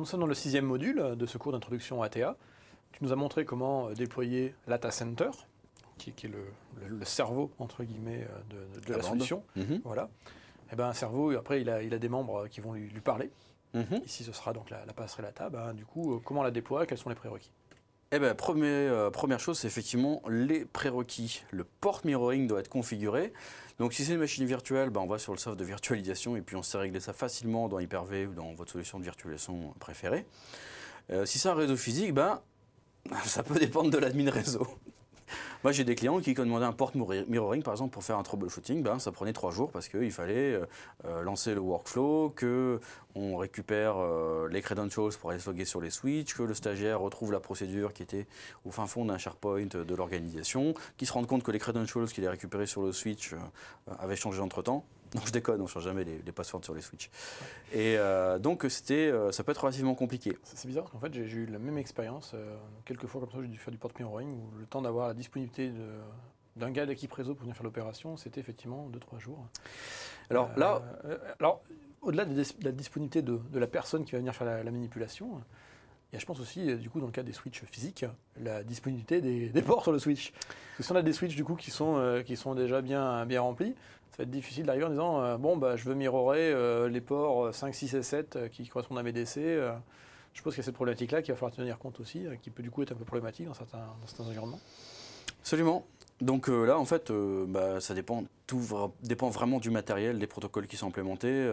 nous sommes dans le 6e module de ce cours d'introduction à ATA. Tu nous as montré comment déployer l'Ata Center, qui est le cerveau, entre guillemets, de la solution. Voilà. Et ben, un cerveau, après, il a des membres qui vont lui parler. Ici, ce sera donc la passerelle ATA. Ben, du coup, comment la déploie? Quels sont les prérequis? Eh ben, première chose, c'est effectivement les prérequis. Le port mirroring doit être configuré. Donc si c'est une machine virtuelle, ben, on va sur le soft de virtualisation et puis on sait régler ça facilement dans Hyper-V ou dans votre solution de virtualisation préférée. Si c'est un réseau physique, ben, ça peut dépendre de l'admin réseau. Moi, j'ai des clients qui ont demandé un port mirroring, par exemple, pour faire un troubleshooting. Ben, ça prenait 3 jours parce qu'il fallait lancer le workflow, qu'on récupère les credentials pour aller se loguer sur les switches, que le stagiaire retrouve la procédure qui était au fin fond d'un SharePoint de l'organisation, qu'il se rende compte que les credentials qu'il a récupérés sur le switch avaient changé entre-temps. Non, je déconne, on ne change jamais les passwords sur les switches. Et donc, ça peut être relativement compliqué. C'est bizarre, en fait, j'ai eu la même expérience. Quelques fois comme ça, j'ai dû faire du port mirroring, où le temps d'avoir la disponibilité d'un gars d'équipe réseau pour venir faire l'opération, c'était effectivement 2-3 jours. Alors au-delà de la disponibilité de la personne qui va venir faire la manipulation, il y a, je pense aussi, du coup, dans le cas des switches physiques, la disponibilité des ports sur le switch. Parce que si on a des switches, du coup, qui sont déjà bien remplis, ça va être difficile d'arriver en disant je veux mirrorer les ports 5, 6 et 7 qui correspondent à mes DC. Je pense qu'il y a cette problématique-là qu'il va falloir tenir compte aussi, qui peut du coup être un peu problématique dans certains environnements. Absolument. Donc là, en fait, ça dépend. Tout dépend vraiment du matériel, des protocoles qui sont implémentés.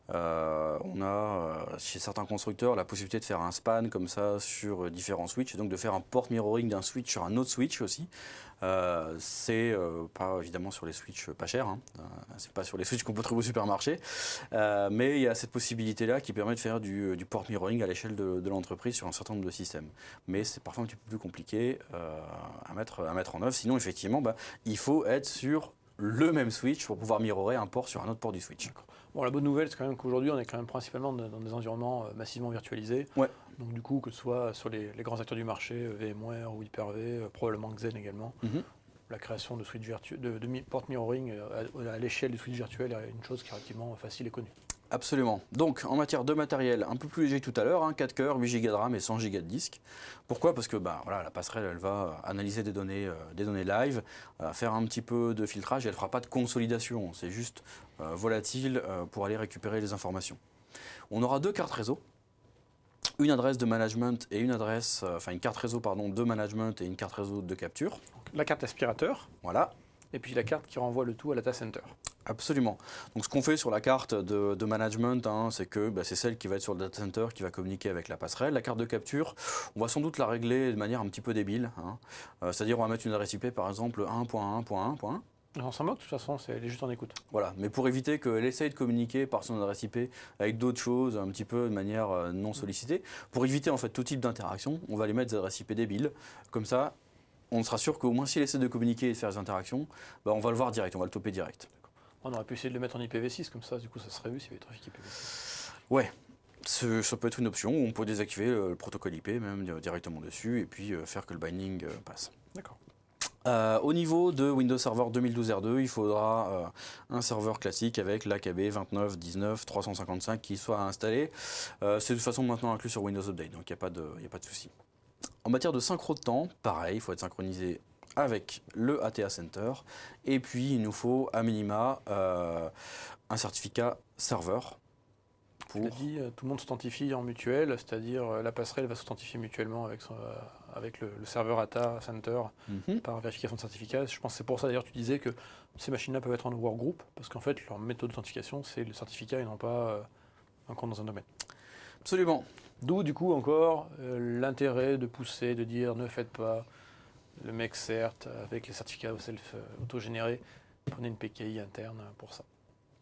On a chez certains constructeurs la possibilité de faire un span comme ça sur différents switches, et donc de faire un port mirroring d'un switch sur un autre switch aussi. C'est pas évidemment sur les switches pas chers, c'est pas sur les switches qu'on peut trouver au supermarché, mais il y a cette possibilité-là qui permet de faire du port mirroring à l'échelle de l'entreprise sur un certain nombre de systèmes. Mais c'est parfois un petit peu plus compliqué à mettre en œuvre. Sinon, effectivement, il faut être sur le même switch pour pouvoir mirrorer un port sur un autre port du switch. Bon, la bonne nouvelle, c'est quand même qu'aujourd'hui, on est quand même principalement dans des environnements massivement virtualisés. Ouais. Donc du coup, que ce soit sur les grands acteurs du marché, VMware ou Hyper-V, probablement Xen également, la création de switch de port mirroring à l'échelle du switch virtuel est une chose qui est relativement facile et connue. Absolument. Donc, en matière de matériel, un peu plus léger que tout à l'heure, 4 cœurs, 8 Go de RAM et 100 Go de disque. Pourquoi? Parce que la passerelle, elle va analyser des données live, faire un petit peu de filtrage et elle ne fera pas de consolidation. C'est juste volatile pour aller récupérer les informations. On aura 2 cartes réseau. Une adresse de management et une carte réseau de management et une carte réseau de capture. La carte aspirateur. Voilà. Et puis la carte qui renvoie le tout à l'Ata Center. Absolument. Donc ce qu'on fait sur la carte de management, c'est que c'est celle qui va être sur le data center qui va communiquer avec la passerelle. La carte de capture, on va sans doute la régler de manière un petit peu débile. C'est-à-dire on va mettre une adresse IP par exemple 1.1.1.1. On s'en moque, de toute façon, elle est juste en écoute. Voilà, mais pour éviter qu'elle essaye de communiquer par son adresse IP avec d'autres choses, un petit peu de manière non sollicitée, pour éviter en fait tout type d'interaction, on va les mettre des adresses IP débiles. Comme ça, on sera sûr qu'au moins s'il essaie de communiquer et de faire des interactions, on va le voir direct, on va le toper direct. On aurait pu essayer de le mettre en IPv6, comme ça, du coup, ça serait vu s'il y avait trafic IPv6. Ouais, ça peut être une option, où on peut désactiver le protocole IP, même directement dessus, et puis faire que le binding passe. D'accord. Au niveau de Windows Server 2012 R2, il faudra un serveur classique avec l'AKB 29.19.355 qui soit installé. C'est de toute façon maintenant inclus sur Windows Update, donc il n'y a pas de souci. En matière de synchro de temps, pareil, il faut être synchronisé avec le ATA Center. Et puis, il nous faut, à minima, un certificat serveur. Tu l'as dit, tout le monde s'authentifie en mutuel, c'est-à-dire la passerelle va s'authentifier mutuellement avec le serveur ATA Center par vérification de certificat. Je pense que c'est pour ça d'ailleurs tu disais que ces machines-là peuvent être en workgroup, parce qu'en fait, leur méthode d'authentification, c'est le certificat et non pas un compte dans un domaine. Absolument. D'où, du coup, encore l'intérêt de pousser, de dire ne faites pas le mec cert avec les certificats auto-générés. Prenez une PKI interne pour ça.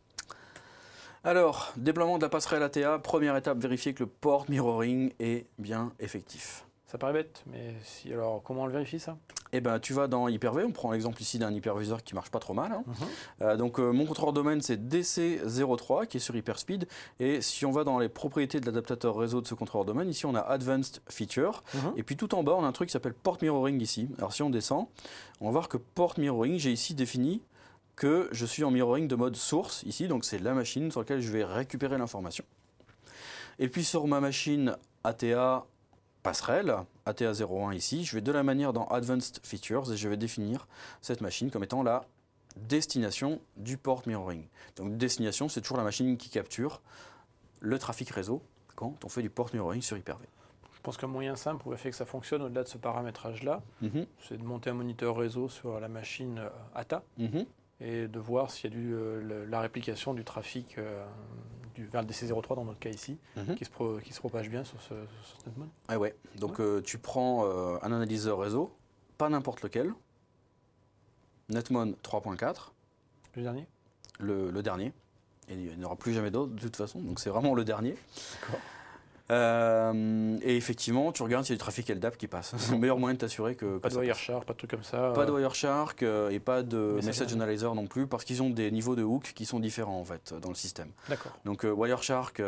Alors, déploiement de la passerelle ATA, première étape, vérifier que le port mirroring est bien effectif. Ça paraît bête, mais alors comment on le vérifie ça? Eh ben, tu vas dans Hyper-V, on prend l'exemple ici d'un hyperviseur qui marche pas trop mal. Donc mon contrôleur domaine c'est DC03 qui est sur Hyperspeed. Et si on va dans les propriétés de l'adaptateur réseau de ce contrôleur domaine, ici on a Advanced Feature. Et puis tout en bas on a un truc qui s'appelle Port Mirroring ici. Alors si on descend, on va voir que Port Mirroring, j'ai ici défini que je suis en mirroring de mode source ici. Donc c'est la machine sur laquelle je vais récupérer l'information. Et puis sur ma machine ATA passerelle, ATA 01 ici, je vais de la manière dans Advanced Features et je vais définir cette machine comme étant la destination du port mirroring. Donc destination, c'est toujours la machine qui capture le trafic réseau quand on fait du port mirroring sur Hyper-V. Je pense qu'un moyen simple pour faire que ça fonctionne au-delà de ce paramétrage-là, c'est de monter un moniteur réseau sur la machine ATA et de voir s'il y a la réplication du trafic vers le DC03 dans notre cas ici, qui se propage bien sur ce Netmon. Ah ouais, donc tu prends un analyseur réseau, pas n'importe lequel, Netmon 3.4. Le dernier le dernier. Et il n'y en aura plus jamais d'autres de toute façon, donc c'est vraiment le dernier. D'accord. Et effectivement, tu regardes s'il y a du trafic LDAP qui passe. C'est le meilleur moyen de t'assurer que pas de Wireshark, pas de trucs comme ça. Pas de Wireshark et pas de Message Analyzer non plus, parce qu'ils ont des niveaux de hook qui sont différents en fait dans le système. D'accord. Donc Wireshark,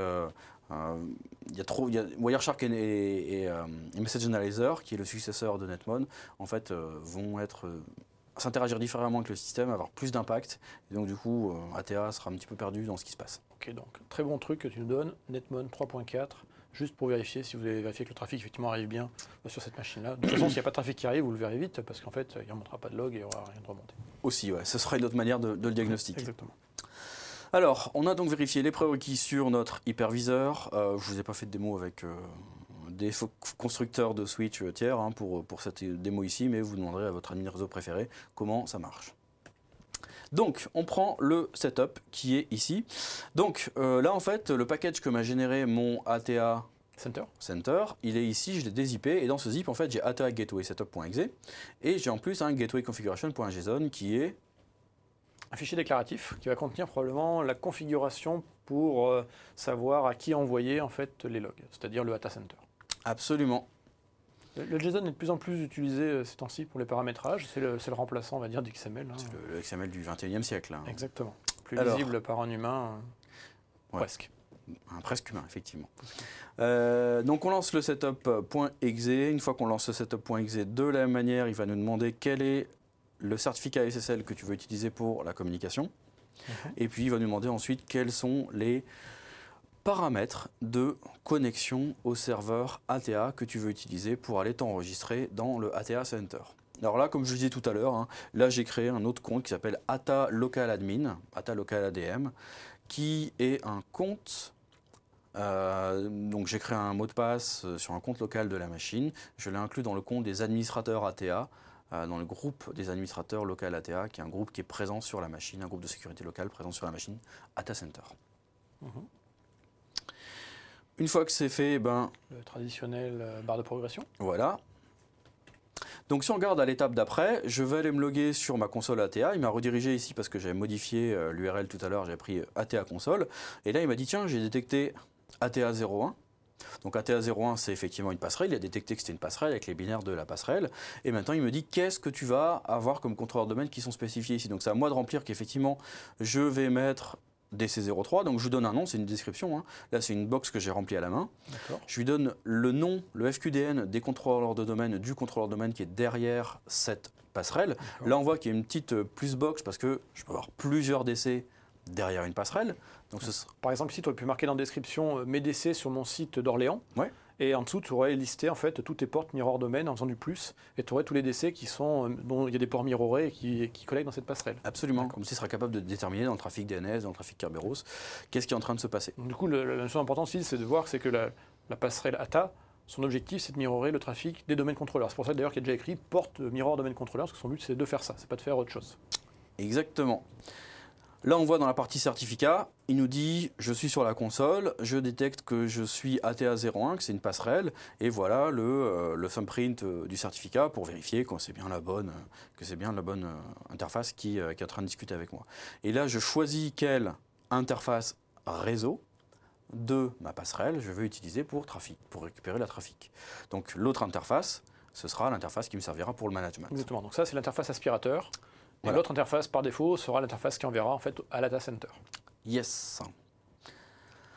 Wireshark et Message Analyzer, qui est le successeur de Netmon, en fait, vont s'interagir différemment avec le système, avoir plus d'impact. Et donc du coup, ATA sera un petit peu perdu dans ce qui se passe. Ok, donc très bon truc que tu nous donnes, Netmon 3.4. Juste pour vérifier si vous avez vérifié que le trafic effectivement arrive bien sur cette machine-là. De toute façon, s'il n'y a pas de trafic qui arrive, vous le verrez vite parce qu'en fait, il ne remontera pas de log et il n'y aura rien de remonté. Aussi, ouais, ce sera une autre manière de le diagnostiquer. Exactement. Alors, on a donc vérifié les prérequis sur notre hyperviseur. Je ne vous ai pas fait de démo avec des constructeurs de switch tiers pour cette démo ici, mais vous demanderez à votre admin réseau préféré comment ça marche. Donc, on prend le setup qui est ici. Donc, là, en fait, le package que m'a généré mon ATA Center, il est ici, je l'ai dézippé. Et dans ce zip, en fait, j'ai ATA Gateway Setup.exe. Et j'ai en plus un Gateway Configuration.json qui est un fichier déclaratif qui va contenir probablement la configuration pour savoir à qui envoyer en fait les logs, c'est-à-dire le ATA Center. Absolument. Le JSON est de plus en plus utilisé ces temps-ci pour les paramétrages. C'est le remplaçant, on va dire, d'XML. C'est le XML du 21e siècle. Hein. Exactement. Plus lisible par un humain, presque. Un presque humain, effectivement. Donc on lance le setup.exe. Une fois qu'on lance le setup.exe, de la même manière, il va nous demander quel est le certificat SSL que tu veux utiliser pour la communication. Et puis il va nous demander ensuite quels sont les paramètres de connexion au serveur ATA que tu veux utiliser pour aller t'enregistrer dans le ATA Center. Alors là, comme je le disais tout à l'heure, là j'ai créé un autre compte qui s'appelle ATA Local Admin, ATA Local ADM, qui est un compte. Donc j'ai créé un mot de passe sur un compte local de la machine. Je l'ai inclus dans le compte des administrateurs ATA, dans le groupe des administrateurs local ATA, qui est un groupe qui est présent sur la machine, un groupe de sécurité locale présent sur la machine ATA Center. Une fois que c'est fait, le traditionnel barre de progression. Voilà. Donc si on regarde à l'étape d'après, je vais aller me loguer sur ma console ATA. Il m'a redirigé ici parce que j'avais modifié l'URL tout à l'heure, j'ai pris ATA console. Et là, il m'a dit, tiens, j'ai détecté ATA 01. Donc ATA 01, c'est effectivement une passerelle. Il a détecté que c'était une passerelle avec les binaires de la passerelle. Et maintenant, il me dit, qu'est-ce que tu vas avoir comme contrôleurs de domaine qui sont spécifiés ici. Donc c'est à moi de remplir qu'effectivement, je vais mettre DC03, donc je lui donne un nom, c'est une description. Là, c'est une box que j'ai remplie à la main. Je lui donne le nom, le FQDN des contrôleurs de domaine, du contrôleur de domaine qui est derrière cette passerelle. Là, on voit qu'il y a une petite plus box parce que je peux avoir plusieurs DC derrière une passerelle. Donc, par exemple, ici, tu aurais pu marquer dans la description mes DC sur mon site d'Orléans. Ouais. Et en dessous, tu aurais listé en fait toutes tes portes mirror domaine en faisant du plus, et tu aurais tous les DC dont il y a des ports mirrorés et qui connectent dans cette passerelle. Absolument. Comme ça, il sera capable de déterminer dans le trafic DNS, dans le trafic Kerberos, qu'est-ce qui est en train de se passer. Donc, du coup, la chose importante ici, c'est de voir que la passerelle ATA, son objectif, c'est de mirrorer le trafic des domaines contrôleurs. C'est pour ça d'ailleurs qu'il y a déjà écrit porte mirror domaine contrôleur, parce que son but, c'est de faire ça, c'est pas de faire autre chose. Exactement. Là, on voit dans la partie certificat, il nous dit « Je suis sur la console, je détecte que je suis ATA 01, que c'est une passerelle, et voilà le thumbprint du certificat pour vérifier que c'est bien la bonne interface qui est en train de discuter avec moi. » Et là, je choisis quelle interface réseau de ma passerelle je veux utiliser pour récupérer la trafic. Donc l'autre interface, ce sera l'interface qui me servira pour le management. Exactement, donc ça c'est l'interface aspirateur. Et voilà. l'autre interface, par défaut, sera l'interface qui enverra en fait à l'ATA Center. Yes.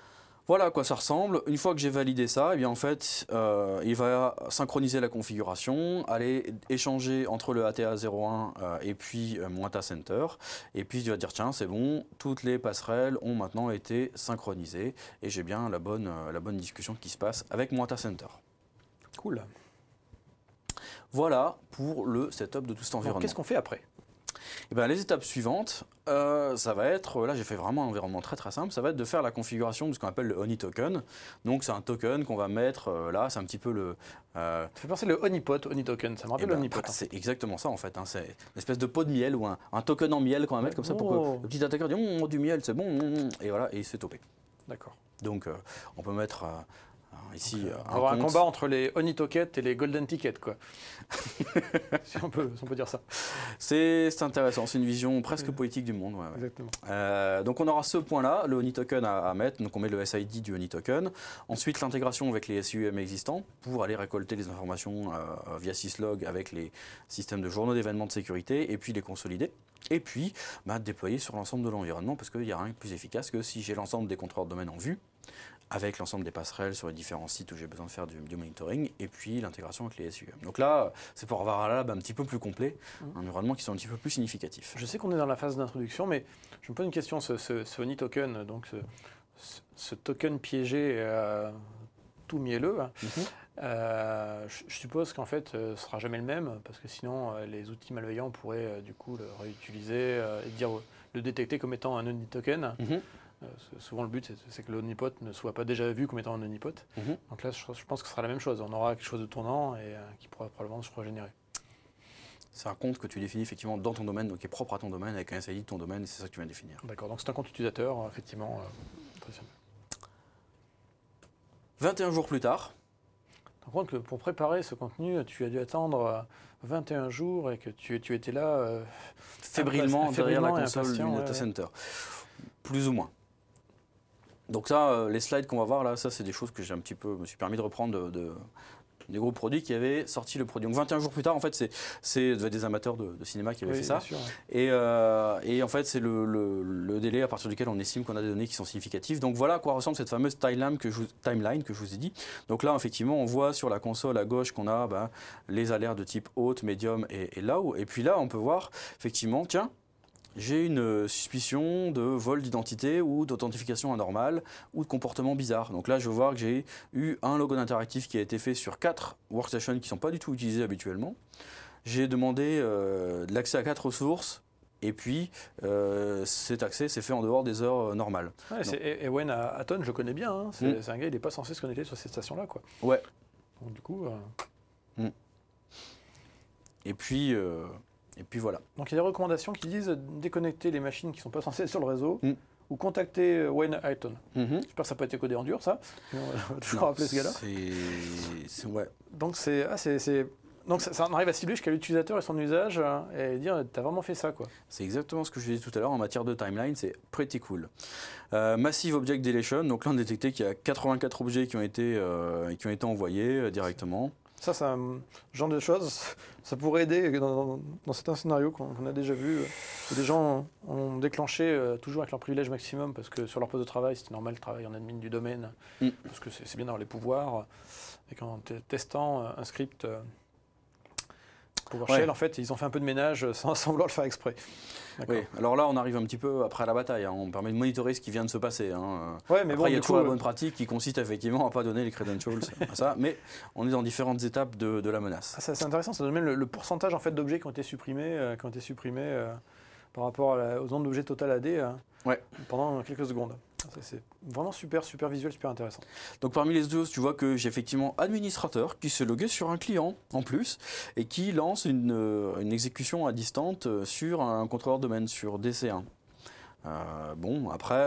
Voilà à quoi ça ressemble. Une fois que j'ai validé ça, eh bien en fait, il va synchroniser la configuration, aller échanger entre le ATA 01 et puis mon data center. Et puis il va dire tiens, c'est bon, toutes les passerelles ont maintenant été synchronisées et j'ai bien la bonne discussion qui se passe avec mon data center. Cool. Voilà pour le setup de tout cet environnement. Qu'est-ce qu'on fait après? Eh bien, les étapes suivantes, ça va être, là j'ai fait vraiment un environnement très très simple, ça va être de faire la configuration de ce qu'on appelle le honey token. Donc c'est un token qu'on va mettre là, c'est un petit peu le... Ça fait penser le honeypot, honey token, ça me rappelle le honeypot. C'est exactement ça en fait, hein, c'est une espèce de pot de miel ou un token en miel qu'on va mettre comme ça pour que le petit attaqueur dise du miel c'est bon, et voilà, et il se fait toper. D'accord. Donc on peut mettre... ici, on va avoir un combat entre les honey tokens et les golden tickets, quoi. si on peut dire ça. C'est intéressant, c'est une vision presque politique du monde. Ouais, ouais. Exactement. Donc on aura ce point-là, le honey token à mettre, donc on met le SID du honey token. Ensuite l'intégration avec les SUM existants pour aller récolter les informations via syslog avec les systèmes de journaux d'événements de sécurité et puis les consolider. Et puis déployer sur l'ensemble de l'environnement parce qu'il n'y a rien de plus efficace que si j'ai l'ensemble des contrôleurs de domaine en vue, avec l'ensemble des passerelles sur les différents sites où j'ai besoin de faire du monitoring, et puis l'intégration avec les SUM. Donc là, c'est pour avoir un lab un petit peu plus complet, un environnement qui soit un petit peu plus significatif. Je sais qu'on est dans la phase d'introduction, mais je me pose une question, ce honey token, donc ce token piégé tout mielleux, je suppose qu'en fait, ce ne sera jamais le même, parce que sinon, les outils malveillants pourraient du coup le réutiliser et dire, le détecter comme étant un honey token. Souvent, le but, c'est que le honeypot ne soit pas déjà vu comme étant un honeypot. Donc là, je pense que ce sera la même chose. On aura quelque chose de tournant et qui pourra probablement se régénérer. C'est un compte que tu définis effectivement dans ton domaine, donc qui est propre à ton domaine, avec un SID de ton domaine, et c'est ça que tu viens de définir. D'accord, donc c'est un compte utilisateur, effectivement, très simple. 21 jours plus tard. Tu rends compte que pour préparer ce contenu, tu as dû attendre 21 jours et que tu étais là fébrilement derrière la console du data center. Plus ou moins. Donc ça, les slides qu'on va voir là, ça c'est des choses que j'ai un petit peu, me suis permis de reprendre des gros produits qui avaient sorti le produit. Donc 21 jours plus tard, en fait, c'est des amateurs de cinéma qui avaient fait ça. Sûr, et en fait, c'est le délai à partir duquel on estime qu'on a des données qui sont significatives. Donc voilà à quoi ressemble cette fameuse timeline que je vous ai dit. Donc là, effectivement, on voit sur la console à gauche qu'on a les alertes de type haute, médium et low. Et puis là, on peut voir, effectivement, tiens, j'ai une suspicion de vol d'identité ou d'authentification anormale ou de comportement bizarre. Donc là, je veux voir que j'ai eu un logon interactif qui a été fait sur 4 workstations qui ne sont pas du tout utilisées habituellement. J'ai demandé de l'accès à 4 ressources et puis cet accès s'est fait en dehors des heures normales. Ouais, Ewen Hatton, je le connais bien. Hein. C'est un gars, il n'est pas censé se connecter sur ces stations-là, quoi. Ouais. Donc du coup... Et puis voilà. Donc il y a des recommandations qui disent déconnecter les machines qui ne sont pas censées être sur le réseau ou contacter Wayne Hayton. J'espère que ça n'a pas été codé en dur, ça. On va toujours rappeler ce gars-là. Ouais. Donc donc ça arrive à cibler jusqu'à l'utilisateur et son usage et dire t'as vraiment fait ça, quoi. C'est exactement ce que je disais tout à l'heure en matière de timeline, c'est pretty cool. Massive Object Deletion, donc là on a détecté qu'il y a 84 objets qui ont été envoyés directement. Ça, c'est un genre de choses, ça pourrait aider dans certains scénarios qu'on a déjà vus, où des gens ont déclenché toujours avec leur privilège maximum, parce que sur leur poste de travail, c'était normal de travailler en admin du domaine, parce que c'est bien d'avoir les pouvoirs, et qu'en testant un script PowerShell, en fait, ils ont fait un peu de ménage sans vouloir le faire exprès. Oui, alors là, on arrive un petit peu après la bataille. On permet de monitorer ce qui vient de se passer. Ouais, mais après, il y a toujours la bonne pratique qui consiste effectivement à ne pas donner les credentials à ça. Mais on est dans différentes étapes de la menace. C'est intéressant, ça donne même le pourcentage en fait, d'objets qui ont été supprimés, par rapport aux nombres d'objets total AD pendant quelques secondes. C'est vraiment super visuel, super intéressant. Donc parmi les deux, tu vois que j'ai effectivement administrateur qui s'est logué sur un client en plus et qui lance une exécution à distance sur un contrôleur domaine, sur DC1. Après,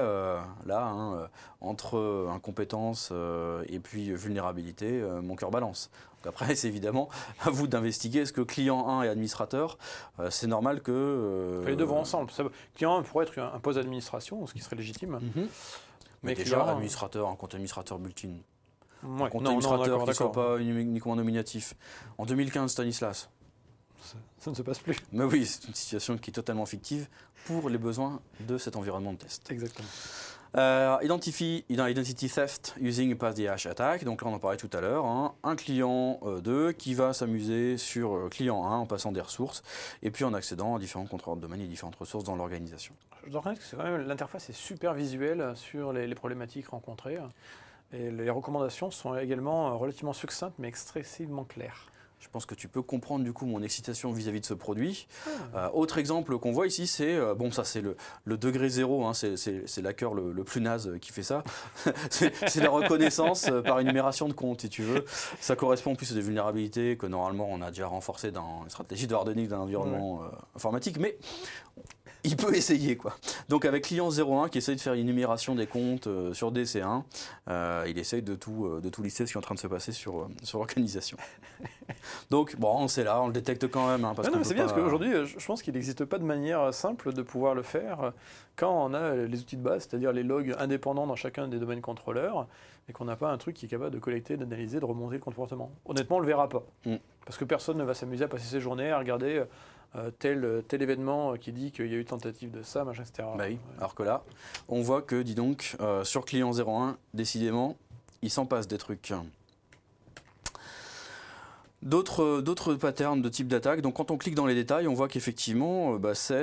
entre incompétence et puis vulnérabilité, mon cœur balance. Donc après, c'est évidemment à vous d'investiguer. Est-ce que client 1 et administrateur, c'est normal que... les deux vont ensemble. Client 1 pourrait être un poste d'administration, ce qui serait légitime. Mais déjà, client, administrateur, un compte administrateur built-in. Un compte administrateur qui ne soit pas uniquement nominatif. En 2015, Stanislas. Ça ne se passe plus. Mais oui, c'est une situation qui est totalement fictive pour les besoins de cet environnement de test. Exactement. Identity theft using a pass-the-hash attack. Donc là, on en parlait tout à l'heure. Hein. Un client 2 qui va s'amuser sur client 1 en passant des ressources et puis en accédant à différents contrôleurs de domaine et différentes ressources dans l'organisation. Je dois reconnaître que c'est quand même, l'interface est super visuelle sur les problématiques rencontrées. Et les recommandations sont également relativement succinctes mais excessivement claires. Je pense que tu peux comprendre du coup mon excitation vis-à-vis de ce produit. Autre exemple qu'on voit ici, c'est ça c'est le degré 0, hein, c'est l'hacker le plus naze qui fait ça. c'est la reconnaissance par énumération de comptes, si tu veux. Ça correspond en plus à des vulnérabilités que normalement on a déjà renforcées dans une stratégie de hardening d'un environnement informatique, mais il peut essayer, quoi. Donc avec client 01 qui essaye de faire une énumération des comptes sur DC1, il essaye de tout lister ce qui est en train de se passer sur l'organisation. Donc bon, c'est là, on le détecte quand même. Hein, parce mais c'est bien, parce qu'aujourd'hui, je pense qu'il n'existe pas de manière simple de pouvoir le faire quand on a les outils de base, c'est-à-dire les logs indépendants dans chacun des domaines contrôleurs, et qu'on n'a pas un truc qui est capable de collecter, d'analyser, de remonter le comportement. Honnêtement, on ne le verra pas. Parce que personne ne va s'amuser à passer ses journées à regarder tel événement qui dit qu'il y a eu tentative de ça, machin, etc. Bah oui. Alors que là, on voit que, dis donc, sur client 01, décidément, il s'en passe des trucs. D'autres patterns de type d'attaque. Donc quand on clique dans les détails, on voit qu'effectivement,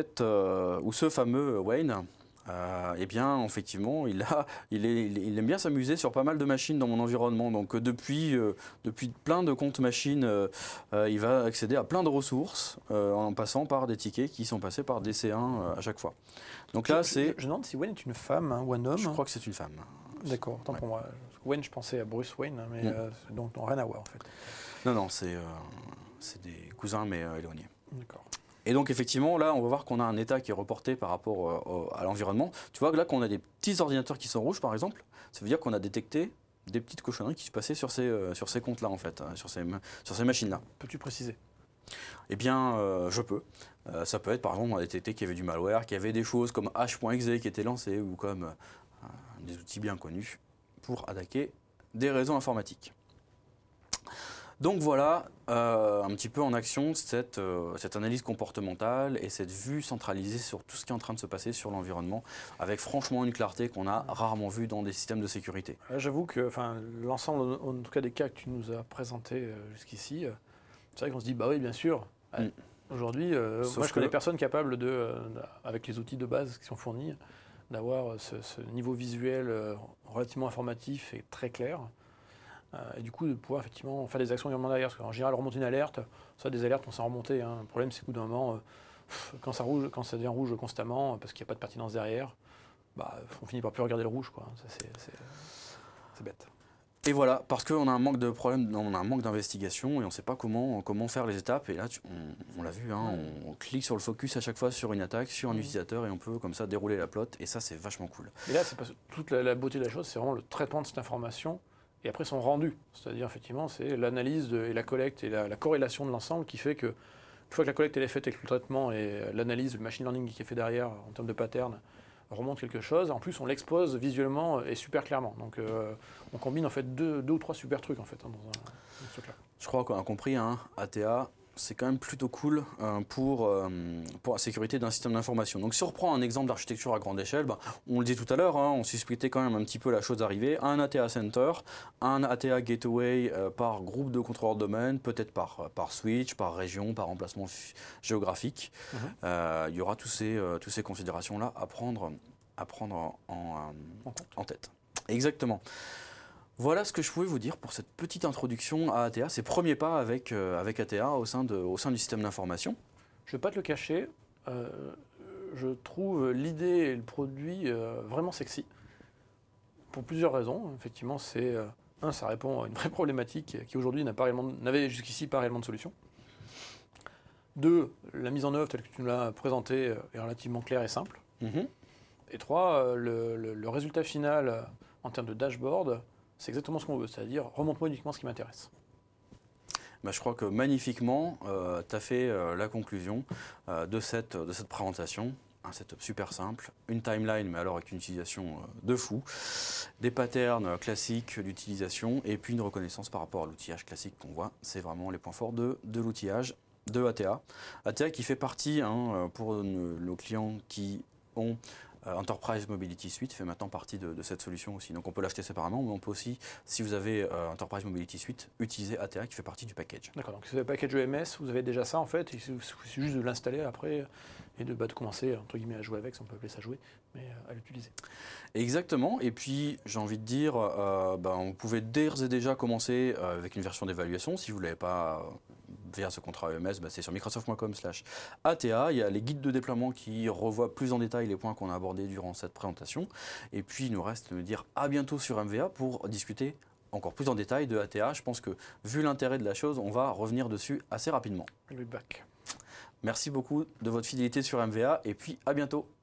ce fameux Wayne, eh bien, effectivement, il aime bien s'amuser sur pas mal de machines dans mon environnement. Donc depuis plein de comptes machines, il va accéder à plein de ressources en passant par des tickets qui sont passés par DC1 à chaque fois. Donc là, je demande si Wayne est une femme ou un homme. Je crois que c'est une femme. D'accord, tant pour moi. Wayne, je pensais à Bruce Wayne, mais donc rien à voir en fait. Non, c'est des cousins mais éloignés. D'accord. Et donc effectivement, là, on va voir qu'on a un état qui est reporté par rapport à l'environnement. Tu vois que là, qu'on a des petits ordinateurs qui sont rouges, par exemple, ça veut dire qu'on a détecté des petites cochonneries qui se passaient sur ces comptes-là, en fait, sur ces machines-là. Peux-tu préciser ? Eh bien, je peux. Ça peut être, par exemple, on a détecté qu'il y avait du malware, qu'il y avait des choses comme h.exe qui étaient lancées, ou comme des outils bien connus pour attaquer des réseaux informatiques. Donc voilà, un petit peu en action, cette analyse comportementale et cette vue centralisée sur tout ce qui est en train de se passer sur l'environnement, avec franchement une clarté qu'on a rarement vue dans des systèmes de sécurité. J'avoue que l'ensemble, en tout cas des cas que tu nous as présentés jusqu'ici, c'est vrai qu'on se dit, bah oui, bien sûr, aujourd'hui, moi je connais personne capable avec les outils de base qui sont fournis, d'avoir ce niveau visuel relativement informatif et très clair. Et du coup, de pouvoir effectivement faire des actions également derrière. Parce qu'en général, remonter une alerte, ça, des alertes, on s'en remonter. Hein. Le problème, c'est qu'au bout d'un moment, quand ça devient rouge constamment, parce qu'il n'y a pas de pertinence derrière, on finit par plus regarder le rouge, quoi. Ça, c'est bête. Et voilà, parce qu'on a un manque de problème, on a un manque d'investigation et on ne sait pas comment faire les étapes. Et là, on l'a vu, hein, on clique sur le focus à chaque fois sur une attaque, sur un utilisateur, et on peut comme ça dérouler la plotte. Et ça, c'est vachement cool. Et là, c'est parce que toute la beauté de la chose, c'est vraiment le traitement de cette information. Et après son rendu, c'est-à-dire effectivement c'est l'analyse et la collecte et la corrélation de l'ensemble qui fait que une fois que la collecte elle est faite avec le traitement et l'analyse, le machine learning qui est fait derrière en termes de pattern remonte quelque chose, en plus on l'expose visuellement et super clairement. Donc on combine en fait deux ou trois super trucs en fait dans ce truc-là. Je crois qu'on a compris, hein, ATA, c'est quand même plutôt cool pour la sécurité d'un système d'information. Donc si on reprend un exemple d'architecture à grande échelle, on le dit tout à l'heure, hein, on suspectait quand même un petit peu la chose arriver. Un ATA Center, un ATA Gateway par groupe de contrôleurs de domaine, peut-être par switch, par région, par emplacement géographique. Il y aura toutes ces considérations-là à prendre en tête. Exactement. Voilà ce que je pouvais vous dire pour cette petite introduction à ATA, ces premiers pas avec ATA au sein du système d'information. Je ne vais pas te le cacher, je trouve l'idée et le produit vraiment sexy, pour plusieurs raisons. Effectivement, ça répond à une vraie problématique qui aujourd'hui n'avait jusqu'ici pas réellement de solution. 2, la mise en œuvre telle que tu nous l'as présentée est relativement claire et simple. Et 3, le résultat final en termes de dashboard, c'est exactement ce qu'on veut, c'est-à-dire remonte-moi uniquement ce qui m'intéresse. Je crois que magnifiquement, tu as fait la conclusion de cette présentation. Un setup super simple, une timeline, mais alors avec une utilisation de fou, des patterns classiques d'utilisation et puis une reconnaissance par rapport à l'outillage classique qu'on voit. C'est vraiment les points forts de l'outillage de ATA. ATA qui fait partie, pour nos clients qui ont Enterprise Mobility Suite fait maintenant partie de cette solution aussi. Donc on peut l'acheter séparément, mais on peut aussi, si vous avez Enterprise Mobility Suite, utiliser ATA qui fait partie du package. D'accord, donc si vous avez le package EMS, vous avez déjà ça en fait, il suffit juste de l'installer après et de commencer entre guillemets à jouer avec, si on peut appeler ça jouer, mais à l'utiliser. Exactement, et puis j'ai envie de dire, vous pouvez d'ores et déjà commencer avec une version d'évaluation. Si vous ne l'avez pas via ce contrat EMS, c'est sur microsoft.com/ATA. Il y a les guides de déploiement qui revoient plus en détail les points qu'on a abordés durant cette présentation. Et puis il nous reste de dire à bientôt sur MVA pour discuter encore plus en détail de ATA. Je pense que vu l'intérêt de la chose, on va revenir dessus assez rapidement. We'll be back. Merci beaucoup de votre fidélité sur MVA et puis à bientôt.